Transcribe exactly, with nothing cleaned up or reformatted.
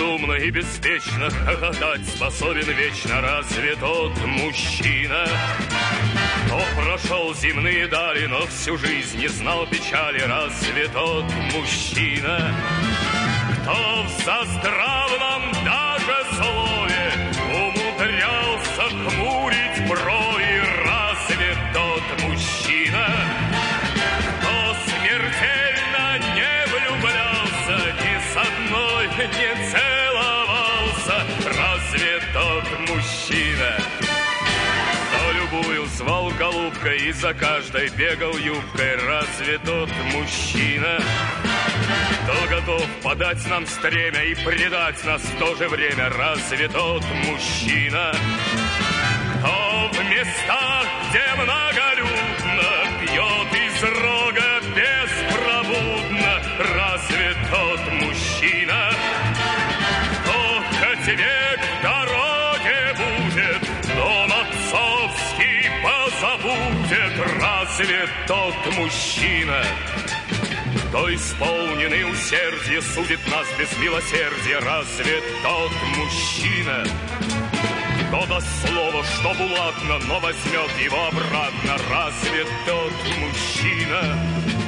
безумно и беспечно хохотать способен вечно разве тот мужчина? Кто прошел земные дали, но всю жизнь не знал печали, разве тот мужчина? Кто в заздравном даже слове умудрялся хмурить брови, разве тот мужчина? Кто смертельно не влюблялся, ни с одной не целовался, разве тот мужчина? Кто любую звал голубкой и за каждой бегал юбкой, разве тот мужчина? Кто готов подать нам стремя и предать нас в то же время, разве тот мужчина? Кто в местах, где многолюдно, пьет из рога беспробудно, разве тот мужчина? Кто хоть век в дороге будет, дом отцовский позабудет, разве тот мужчина? Кто исполненный усердия судит нас без милосердия, разве тот мужчина? Кто даст слово, что буладно, но возьмет его обратно, разве тот мужчина?